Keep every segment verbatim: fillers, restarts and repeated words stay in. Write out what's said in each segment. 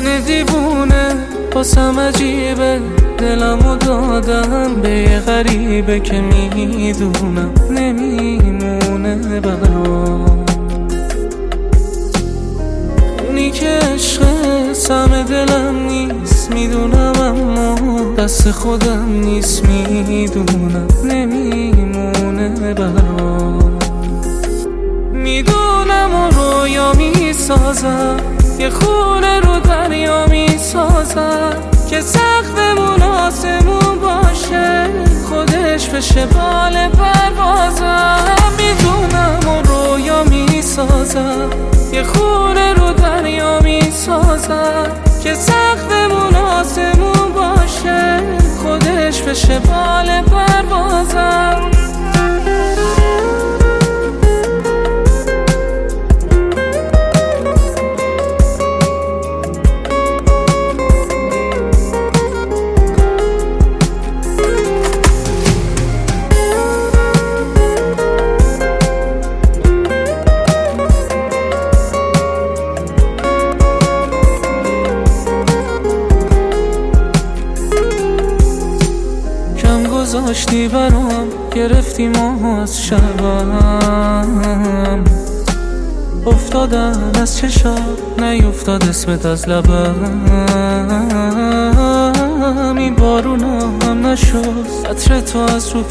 من دیوونه باسم عجیبه، دلمو دادم به یه غریبه که میدونم نمیمونه برام. اونی که عشق سم دلم نیست میدونم، اما دست خودم نیست میدونم نمیمونه برام. میدونم و رویا میسازم، یه خونه رو دریا میسازم که سقفمون آسمون باشه، خودش بشه بال پروازم. میدونم و رویا میسازم، یه خونه رو دریا میسازم که سقفمون آسمون باشه، خودش بشه بال پروازم. گذاشتی برام، گرفتی ماه از شبم، افتادم از چشام نیفتاد اسمت از لبم. این بارونا هم نشد عطر تو از رو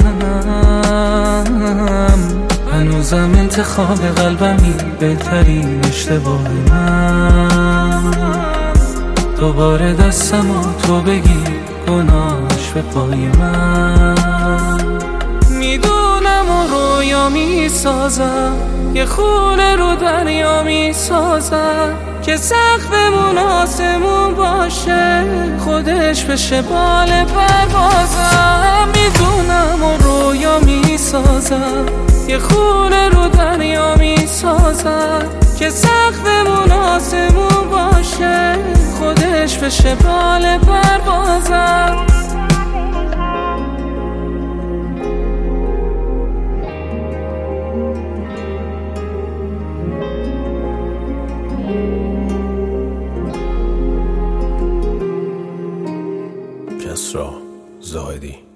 پیرنم، هنوزم انتخاب قلبمی بهترین اشتباه من. دوباره دستمو تو بگی گناهش به پای من. میدونم و رویا میسازم، یه خونه رو دریا میسازم که سقفمون آسمون باشه، خودش بشه بال پروازم. میدونم و رویا میسازم، یه خونه رو دریا میسازم که سقفمون آسمون باشه، خودش بشه بال پروازم. کسری زاهدی.